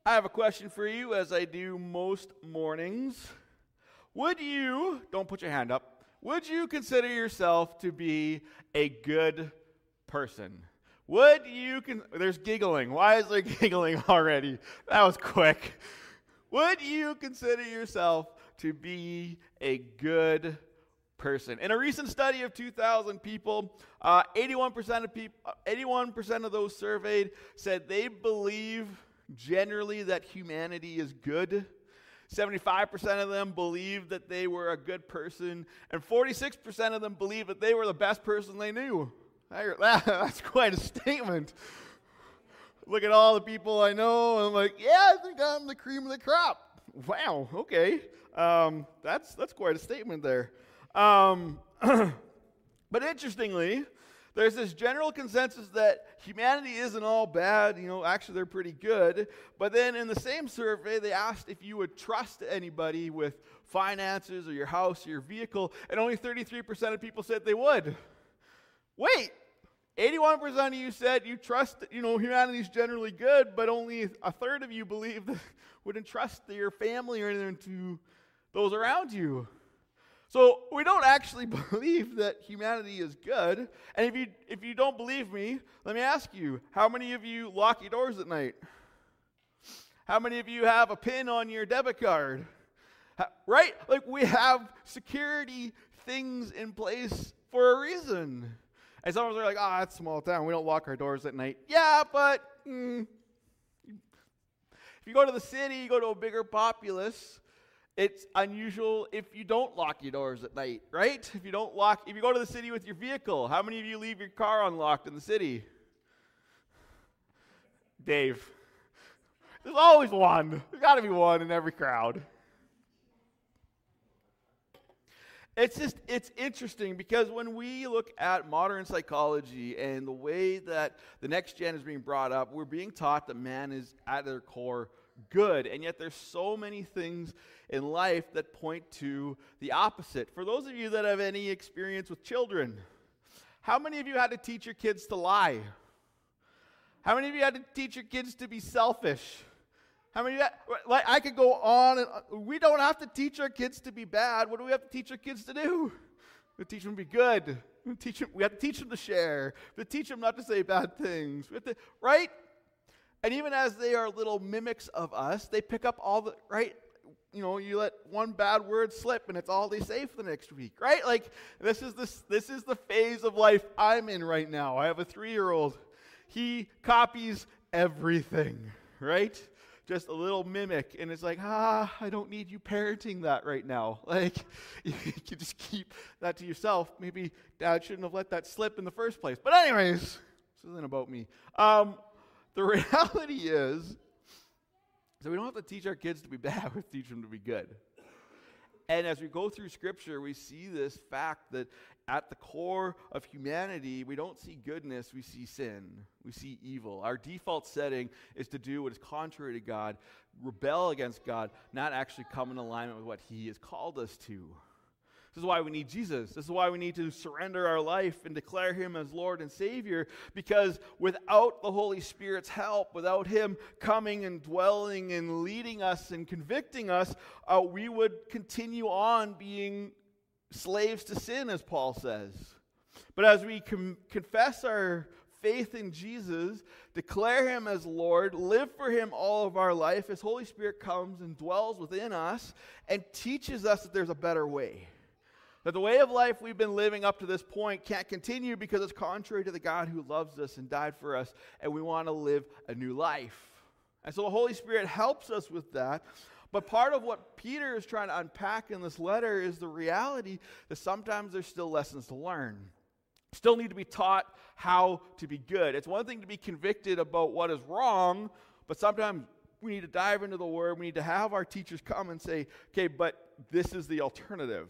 I have a question for you, as I do most mornings. Would you, don't put your hand up, would you consider yourself to be a good person? Would you, there's giggling. Why is there giggling already? That was quick. Would you consider yourself to be a good person? In a recent study of 2,000 people, 81% of those surveyed said they believe generally that humanity is good. 75% of them believed that they were a good person, and 46% of them believed that they were the best person they knew. That's quite a statement. Look at all the people I know, and I'm like, yeah, I think I'm the cream of the crop. Wow, okay. That's quite a statement there. But interestingly, there's this general consensus that humanity isn't all bad. Actually they're pretty good. But then in the same survey, they asked if you would trust anybody with finances or your house or your vehicle, and only 33% of people said they would. Wait, 81% of you said you trust, humanity's generally good, but only a third of you believe that wouldn't trust your family or anything to those around you. So we don't actually believe that humanity is good. And if you don't believe me, let me ask you, how many of you lock your doors at night? How many of you have a PIN on your debit card? Right? Like, we have security things in place for a reason. And some of us are like, it's a small town. We don't lock our doors at night. Yeah, but if you go to the city, you go to a bigger populace, it's unusual if you don't lock your doors at night, right? If you go to the city with your vehicle, how many of you leave your car unlocked in the city? Dave. There's always one. There's got to be one in every crowd. It's interesting because when we look at modern psychology and the way that the next gen is being brought up, we're being taught that man is at their core good, and yet there's so many things in life that point to the opposite. For those of you that have any experience with children, how many of you had to teach your kids to lie? How many of you had to teach your kids to be selfish? How many of you, I could go on, and we don't have to teach our kids to be bad. What do we have to teach our kids to do? We teach them to be good. We have to teach them to share. We have to teach them not to say bad things. Right? And even as they are little mimics of us, they pick up all the, right? You let one bad word slip and it's all they say for the next week, right? Like, this is the phase of life I'm in right now. I have a 3-year-old. He copies everything, right? Just a little mimic. And it's like, I don't need you parenting that right now. Like, you can just keep that to yourself. Maybe Dad shouldn't have let that slip in the first place. But anyways, this isn't about me. The reality is that we don't have to teach our kids to be bad, we teach them to be good. And as we go through Scripture, we see this fact that at the core of humanity, we don't see goodness, we see sin. We see evil. Our default setting is to do what is contrary to God, rebel against God, not actually come in alignment with what He has called us to. This is why we need Jesus. This is why we need to surrender our life and declare Him as Lord and Savior, because without the Holy Spirit's help, without Him coming and dwelling and leading us and convicting us, we would continue on being slaves to sin, as Paul says. But as we confess our faith in Jesus, declare Him as Lord, live for Him all of our life, His Holy Spirit comes and dwells within us and teaches us that there's a better way. That the way of life we've been living up to this point can't continue because it's contrary to the God who loves us and died for us, and we want to live a new life. And so the Holy Spirit helps us with that. But part of what Peter is trying to unpack in this letter is the reality that sometimes there's still lessons to learn. Still need to be taught how to be good. It's one thing to be convicted about what is wrong, but sometimes we need to dive into the Word. We need to have our teachers come and say, okay, but this is the alternative.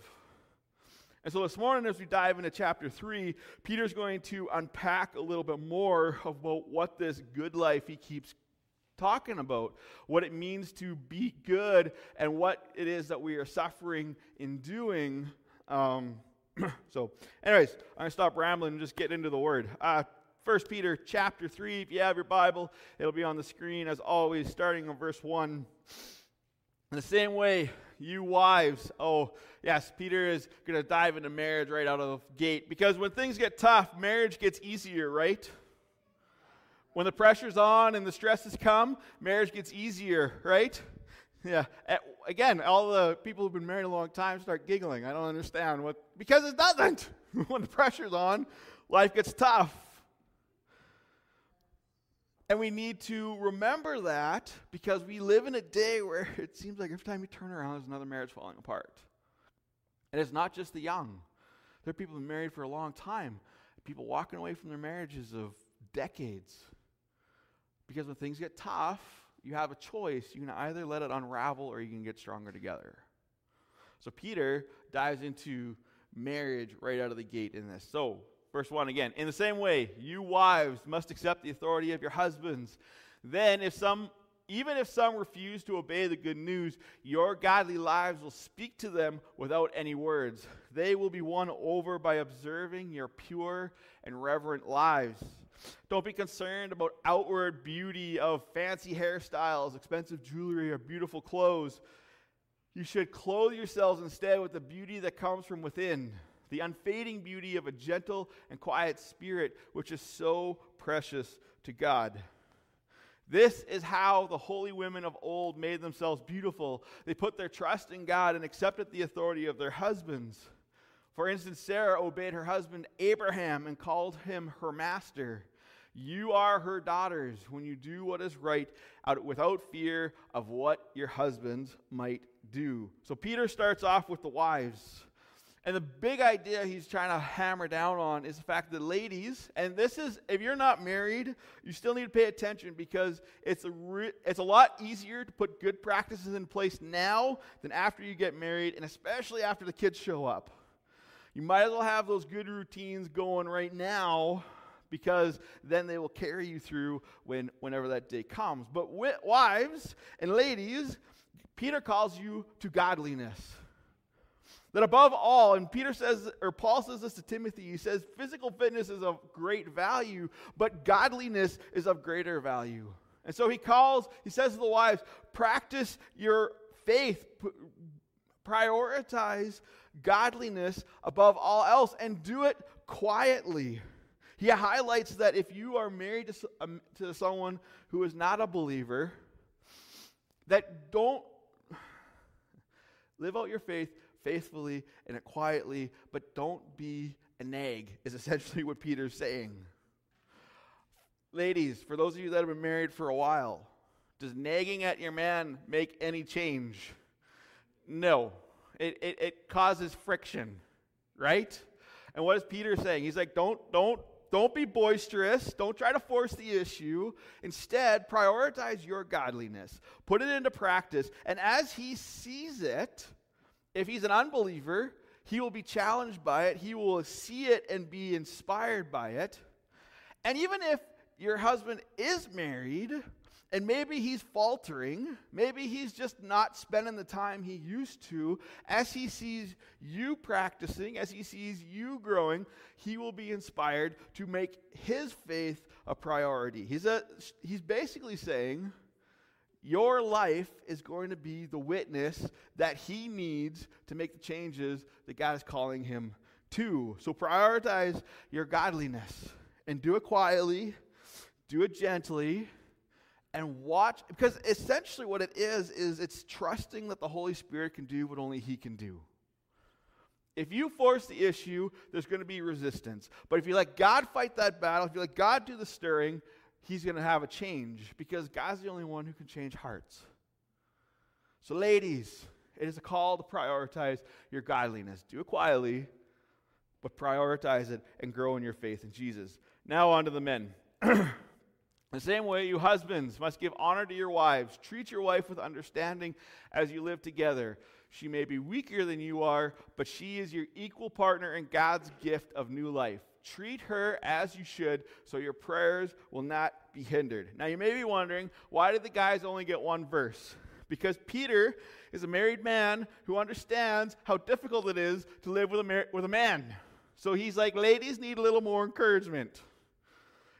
And so this morning, as we dive into chapter 3, Peter's going to unpack a little bit more about what this good life he keeps talking about, what it means to be good, and what it is that we are suffering in doing. So anyways, I'm going to stop rambling and just get into the Word. 1 Peter chapter 3. If you have your Bible, it'll be on the screen as always, starting on verse 1. In the same way, you wives, oh yes, Peter is going to dive into marriage right out of the gate, because when things get tough, marriage gets easier, right? When the pressure's on and the stresses come, marriage gets easier, right? Yeah. Again, all the people who've been married a long time start giggling. I don't understand because it doesn't. When the pressure's on, life gets tough. And we need to remember that, because we live in a day where it seems like every time you turn around, there's another marriage falling apart. And it's not just the young. There are people who've been married for a long time. People walking away from their marriages of decades. Because when things get tough, you have a choice. You can either let it unravel or you can get stronger together. So Peter dives into marriage right out of the gate in this. So, verse 1 again. In the same way, you wives must accept the authority of your husbands. Then, even if some refuse to obey the good news, your godly lives will speak to them without any words. They will be won over by observing your pure and reverent lives. Don't be concerned about outward beauty of fancy hairstyles, expensive jewelry, or beautiful clothes. You should clothe yourselves instead with the beauty that comes from within, the unfading beauty of a gentle and quiet spirit, which is so precious to God. This is how the holy women of old made themselves beautiful. They put their trust in God and accepted the authority of their husbands. For instance, Sarah obeyed her husband Abraham and called him her master. You are her daughters when you do what is right without fear of what your husbands might do. So Peter starts off with the wives. And the big idea he's trying to hammer down on is the fact that ladies, and this is, if you're not married, you still need to pay attention, because it's a lot easier to put good practices in place now than after you get married, and especially after the kids show up. You might as well have those good routines going right now, because then they will carry you through whenever that day comes. But wives and ladies, Peter calls you to godliness. That above all, and Paul says this to Timothy, he says physical fitness is of great value, but godliness is of greater value. And so he says to the wives, practice your faith, prioritize godliness above all else, and do it quietly. He highlights that if you are married to someone who is not a believer, that don't live out your faith faithfully and quietly, but don't be a nag, is essentially what Peter's saying. Ladies, for those of you that have been married for a while, does nagging at your man make any change? No. It causes friction, right? And what is Peter saying? He's like, don't be boisterous. Don't try to force the issue. Instead, prioritize your godliness. Put it into practice. And as he sees it, if he's an unbeliever, he will be challenged by it. He will see it and be inspired by it. And even if your husband is married, and maybe he's faltering, maybe he's just not spending the time he used to, as he sees you practicing, as he sees you growing, he will be inspired to make his faith a priority. He's basically saying, your life is going to be the witness that he needs to make the changes that God is calling him to. So prioritize your godliness and do it quietly, do it gently, and watch, because essentially what it is it's trusting that the Holy Spirit can do what only he can do. If you force the issue, there's going to be resistance. But if you let God fight that battle, if you let God do the stirring, he's going to have a change, because God's the only one who can change hearts. So ladies, it is a call to prioritize your godliness. Do it quietly, but prioritize it and grow in your faith in Jesus. Now on to the men. The same way, you husbands must give honor to your wives. Treat your wife with understanding as you live together. She may be weaker than you are, but she is your equal partner in God's gift of new life. Treat her as you should, so your prayers will not be hindered. Now, you may be wondering, why did the guys only get one verse? Because Peter is a married man who understands how difficult it is to live with a man. So he's like, ladies need a little more encouragement.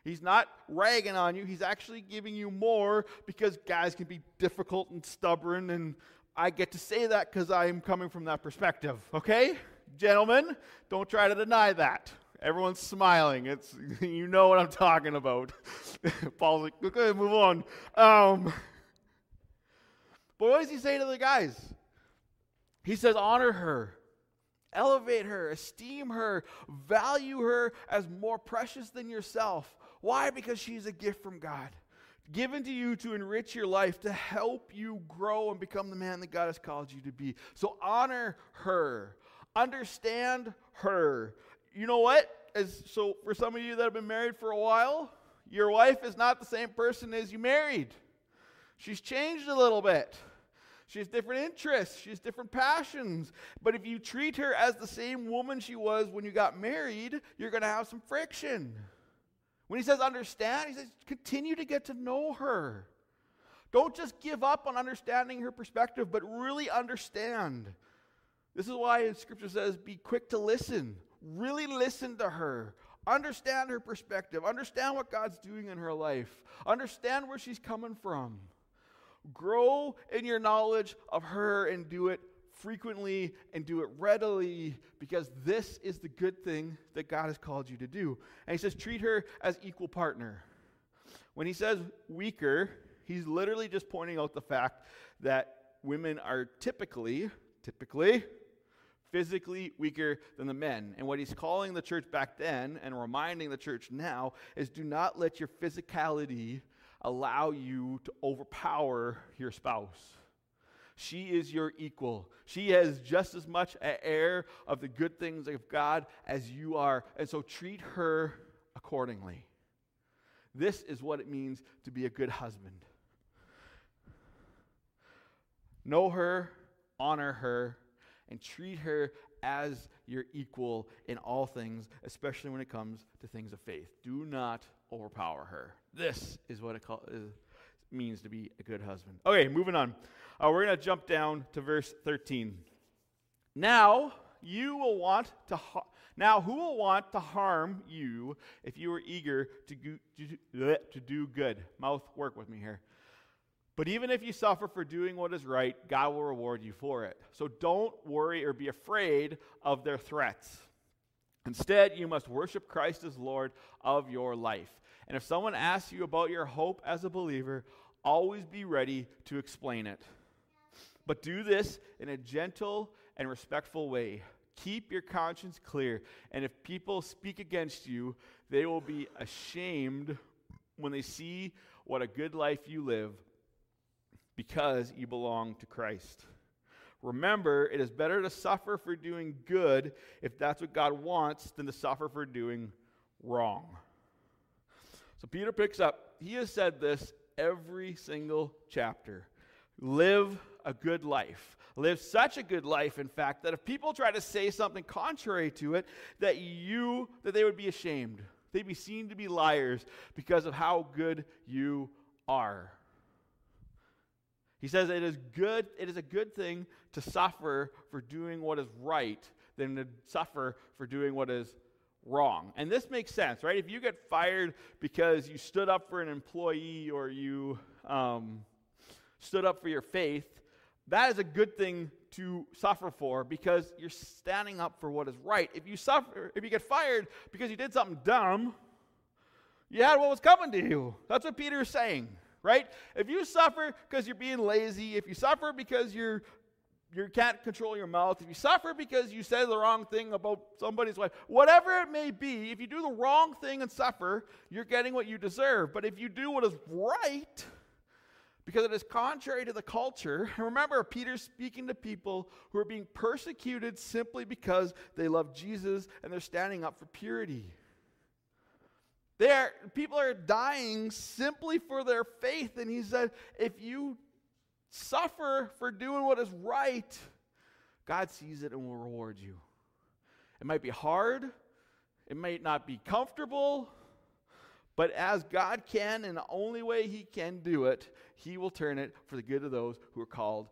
He's not ragging on you. He's actually giving you more because guys can be difficult and stubborn, and I get to say that because I am coming from that perspective, okay? Gentlemen, don't try to deny that. Everyone's smiling. You know what I'm talking about. Paul's like, okay, move on. But what does he say to the guys? He says, honor her, elevate her, esteem her, value her as more precious than yourself. Why? Because she's a gift from God, given to you to enrich your life, to help you grow and become the man that God has called you to be. So honor her. Understand her. You know what? So for some of you that have been married for a while, your wife is not the same person as you married. She's changed a little bit. She has different interests. She has different passions. But if you treat her as the same woman she was when you got married, you're going to have some friction. When he says understand, he says continue to get to know her. Don't just give up on understanding her perspective, but really understand. This is why Scripture says be quick to listen. Really listen to her. Understand her perspective. Understand what God's doing in her life. Understand where she's coming from. Grow in your knowledge of her and do it frequently and do it readily, because this is the good thing that God has called you to do. And he says treat her as equal partner. When he says weaker, he's literally just pointing out the fact that women are typically physically weaker than the men. And what he's calling the church back then and reminding the church now is do not let your physicality allow you to overpower your spouse. She is your equal. She has just as much an heir of the good things of God as you are. And so treat her accordingly. This is what it means to be a good husband. Know her, honor her, and treat her as your equal in all things, especially when it comes to things of faith. Do not overpower her. This is what it means to be a good husband. Okay, moving on. We're going to jump down to verse 13. Now, who will want to harm you if you are eager to do good? Mouth work with me here. But even if you suffer for doing what is right, God will reward you for it. So don't worry or be afraid of their threats. Instead, you must worship Christ as Lord of your life. And if someone asks you about your hope as a believer, always be ready to explain it. But do this in a gentle and respectful way. Keep your conscience clear. And if people speak against you, they will be ashamed when they see what a good life you live, because you belong to Christ. Remember, it is better to suffer for doing good, if that's what God wants, than to suffer for doing wrong. So Peter picks up. He has said this every single chapter. Live a good life. Live such a good life, in fact, that if people try to say something contrary to it, that they would be ashamed. They'd be seen to be liars because of how good you are. He says it is a good thing to suffer for doing what is right than to suffer for doing what is wrong. And this makes sense, right? If you get fired because you stood up for an employee or you stood up for your faith, that is a good thing to suffer for because you're standing up for what is right. If you get fired because you did something dumb, you had what was coming to you. That's what Peter is saying, right? If you suffer because you're being lazy, if you suffer because you can't control your mouth, if you suffer because you said the wrong thing about somebody's wife, whatever it may be, if you do the wrong thing and suffer, you're getting what you deserve. But if you do what is right, because it is contrary to the culture, and remember, Peter's speaking to people who are being persecuted simply because they love Jesus and they're standing up for purity. People are dying simply for their faith, and he said, if you suffer for doing what is right, God sees it and will reward you. It might be hard, it might not be comfortable, but as God can, in the only way he can do it, he will turn it for the good of those who are called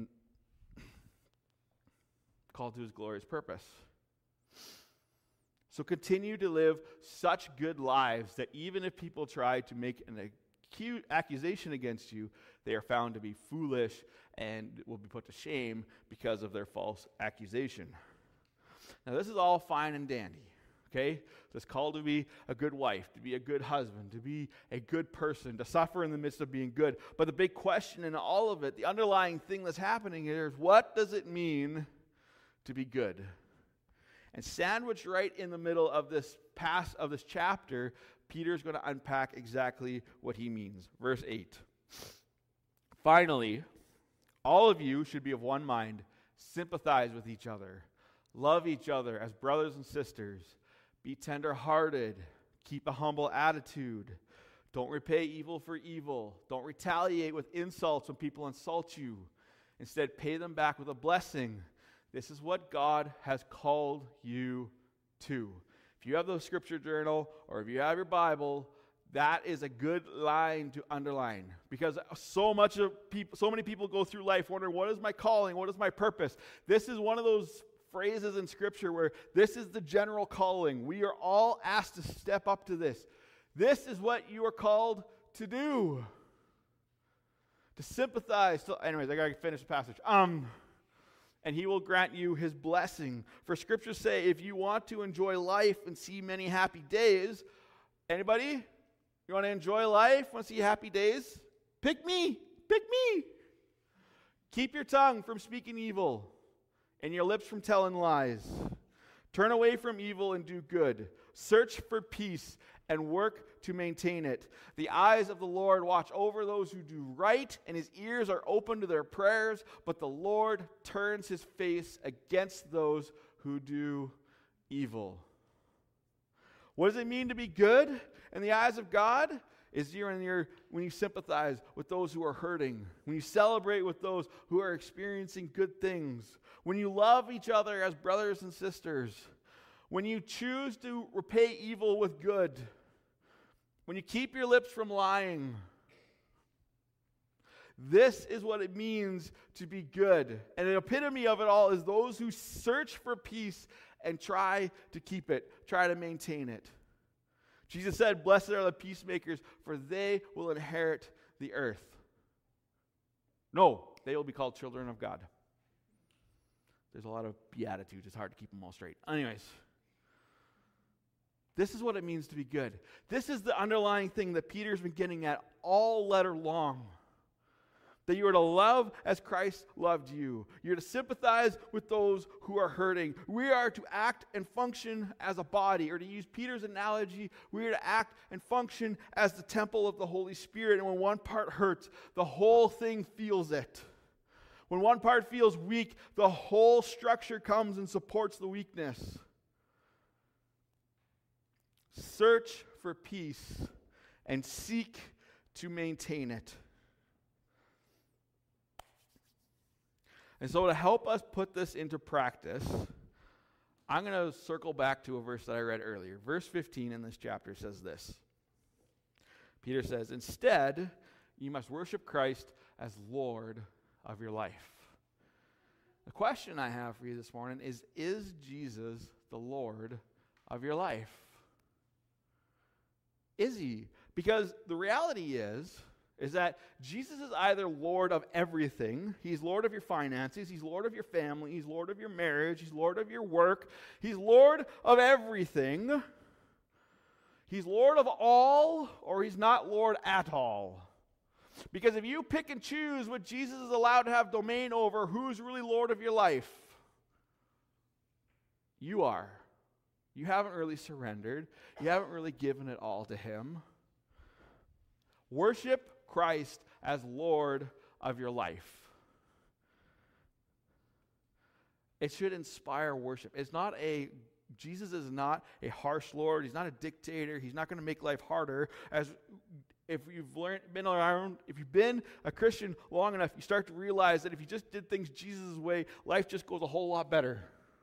to his glorious purpose. So continue to live such good lives that even if people try to make an acute accusation against you, they are found to be foolish and will be put to shame because of their false accusation. Now, this is all fine and dandy, okay? This call to be a good wife, to be a good husband, to be a good person, to suffer in the midst of being good. But the big question in all of it, the underlying thing that's happening here is, what does it mean to be good? And sandwiched right in the middle of this chapter, Peter's going to unpack exactly what he means. Verse 8. Finally, all of you should be of one mind, sympathize with each other, love each other as brothers and sisters, be tender-hearted, keep a humble attitude, don't repay evil for evil, don't retaliate with insults when people insult you. Instead, pay them back with a blessing. This is what God has called you to. If you have the scripture journal or if you have your Bible, that is a good line to underline, because so many people go through life wondering, what is my calling? What is my purpose? This is one of those phrases in scripture where this is the general calling. We are all asked to step up to this. This is what you are called to do. To sympathize. Anyways, I got to finish the passage. And he will grant you his blessing. For scriptures say, if you want to enjoy life and see many happy days, anybody? You want to enjoy life? Want to see happy days? Pick me. Pick me. Keep your tongue from speaking evil and your lips from telling lies. Turn away from evil and do good. Search for peace and work to maintain it. The eyes of the Lord watch over those who do right, and his ears are open to their prayers, but the Lord turns his face against those who do evil. What does it mean to be good in the eyes of God? Is when you sympathize with those who are hurting, when you celebrate with those who are experiencing good things, when you love each other as brothers and sisters, when you choose to repay evil with good, when you keep your lips from lying. This is what it means to be good. And the epitome of it all is those who search for peace and try to keep it, try to maintain it. Jesus said, blessed are the peacemakers, for they will inherit the earth. No, they will be called children of God. There's a lot of beatitudes. It's hard to keep them all straight. Anyways, this is what it means to be good. This is the underlying thing that Peter's been getting at all letter long. That you are to love as Christ loved you. You're to sympathize with those who are hurting. We are to act and function as a body. Or to use Peter's analogy, we are to act and function as the temple of the Holy Spirit. And when one part hurts, the whole thing feels it. When one part feels weak, the whole structure comes and supports the weakness. Search for peace and seek to maintain it. And so to help us put this into practice, I'm going to circle back to a verse that I read earlier. Verse 15 in this chapter says this. Peter says, instead, you must worship Christ as Lord of your life. The question I have for you this morning is Jesus the Lord of your life? Is he? Because the reality is that Jesus is either Lord of everything. He's Lord of your finances. He's Lord of your family. He's Lord of your marriage. He's Lord of your work. He's Lord of everything. He's Lord of all, or he's not Lord at all. Because if you pick and choose what Jesus is allowed to have domain over, who's really Lord of your life? You are. You haven't really surrendered. You haven't really given it all to him. Worship Christ as Lord of your life. It should inspire worship. Jesus is not a harsh Lord. He's not a dictator. He's not going to make life harder. As if you've been a Christian long enough, you start to realize that if you just did things Jesus' way, life just goes a whole lot better.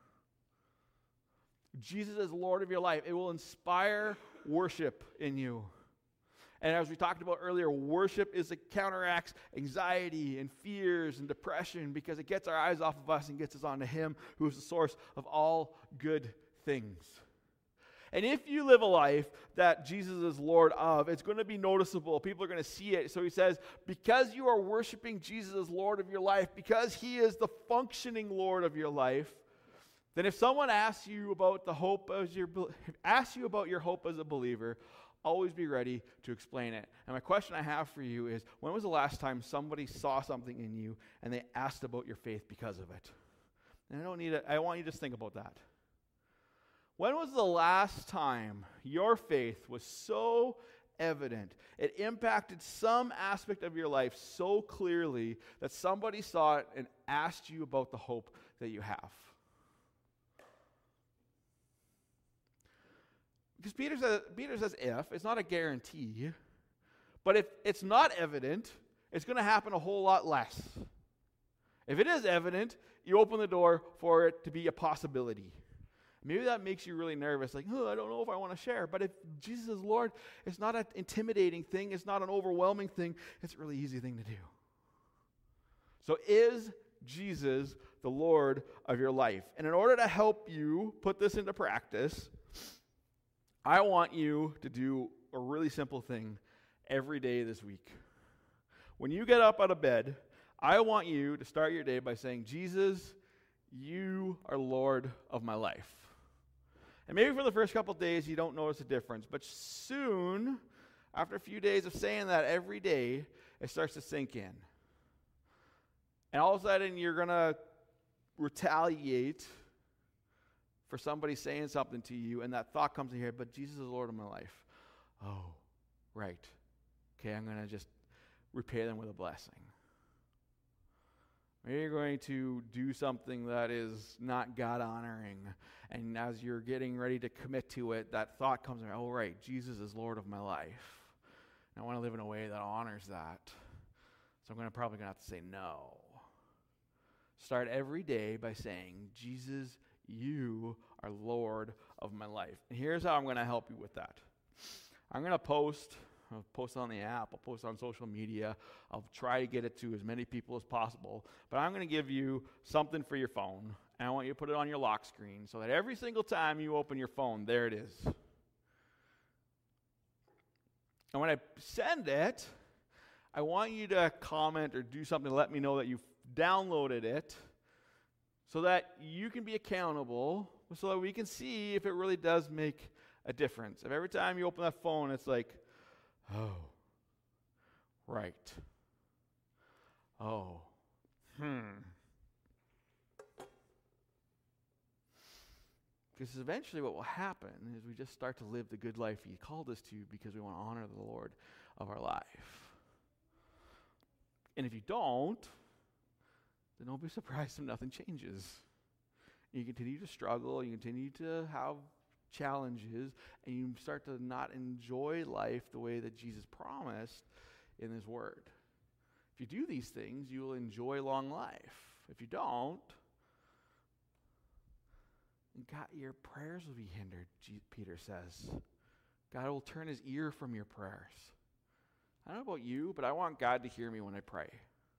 Jesus is Lord of your life. It will inspire worship in you. And as we talked about earlier, worship counteracts anxiety and fears and depression because it gets our eyes off of us and gets us onto him who is the source of all good things. And if you live a life that Jesus is Lord of, it's going to be noticeable. People are going to see it. So he says, because you are worshiping Jesus as Lord of your life, because he is the functioning Lord of your life, then if someone asks you about the hope as asks you about your hope as a believer, always be ready to explain it. And my question I have for you is, when was the last time somebody saw something in you and they asked about your faith because of it? And I want you to just think about that. When was the last time your faith was so evident, it impacted some aspect of your life so clearly that somebody saw it and asked you about the hope that you have? Because Peter says if, it's not a guarantee, but if it's not evident, it's going to happen a whole lot less. If it is evident, you open the door for it to be a possibility. Maybe that makes you really nervous, like, oh, I don't know if I want to share. But if Jesus is Lord, it's not an intimidating thing. It's not an overwhelming thing. It's a really easy thing to do. So is Jesus the Lord of your life? And in order to help you put this into practice, I want you to do a really simple thing every day this week. When you get up out of bed, I want you to start your day by saying, Jesus, you are Lord of my life. And maybe for the first couple of days you don't notice a difference, but soon, after a few days of saying that every day, it starts to sink in. And all of a sudden you're going to retaliate for somebody saying something to you, and that thought comes in here, but Jesus is Lord of my life. Oh, right. Okay, I'm going to just repay them with a blessing. Maybe you're going to do something that is not God-honoring, and as you're getting ready to commit to it, that thought comes in, oh, right, Jesus is Lord of my life. And I want to live in a way that honors that. So I'm probably going to have to say no. Start every day by saying, Jesus, you are Lord of my life. And here's how I'm going to help you with that. I'm going to post on the app, I'll post on social media, I'll try to get it to as many people as possible, but I'm going to give you something for your phone, and I want you to put it on your lock screen so that every single time you open your phone, there it is. And when I send it, I want you to comment or do something to let me know that you've downloaded it, so that you can be accountable, so that we can see if it really does make a difference. If every time you open that phone, it's like, oh, right. Oh, Because eventually what will happen is we just start to live the good life he called us to because we want to honor the Lord of our life. And if you don't, then don't be surprised if nothing changes. You continue to struggle, you continue to have challenges, and you start to not enjoy life the way that Jesus promised in his word. If you do these things, you will enjoy long life. If you don't, God, your prayers will be hindered, Peter says. God will turn his ear from your prayers. I don't know about you, but I want God to hear me when I pray.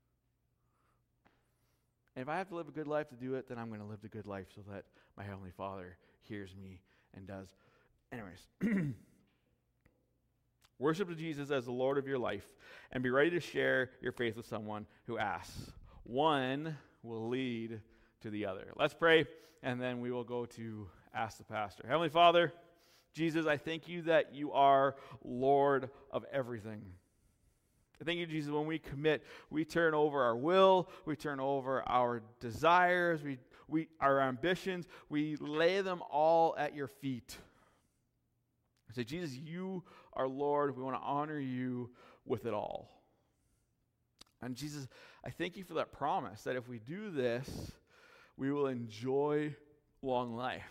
And if I have to live a good life to do it, then I'm going to live the good life so that my Heavenly Father hears me and does. Anyways, worship Jesus as the Lord of your life and be ready to share your faith with someone who asks. One will lead to the other. Let's pray, and then we will go to ask the pastor. Heavenly Father, Jesus, I thank you that you are Lord of everything. I thank you, Jesus, when we commit, we turn over our will, we turn over our desires, our ambitions, we lay them all at your feet. I say, Jesus, you are Lord. We want to honor you with it all. And Jesus, I thank you for that promise that if we do this, we will enjoy long life.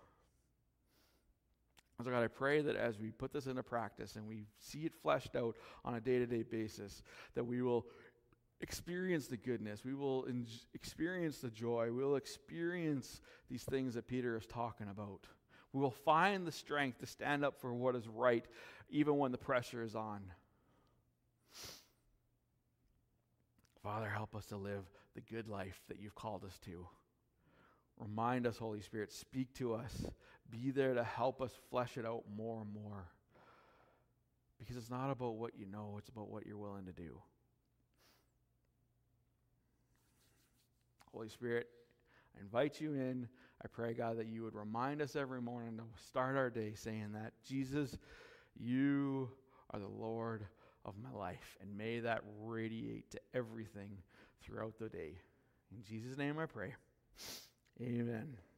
So God, I pray that as we put this into practice and we see it fleshed out on a day-to-day basis, that we will experience the goodness, we will experience the joy, we will experience these things that Peter is talking about. We will find the strength to stand up for what is right, even when the pressure is on. Father, help us to live the good life that you've called us to. Remind us, Holy Spirit. Speak to us. Be there to help us flesh it out more and more. Because it's not about what you know, it's about what you're willing to do. Holy Spirit, I invite you in. I pray, God, that you would remind us every morning to start our day saying that, Jesus, you are the Lord of my life. And may that radiate to everything throughout the day. In Jesus' name I pray. Amen.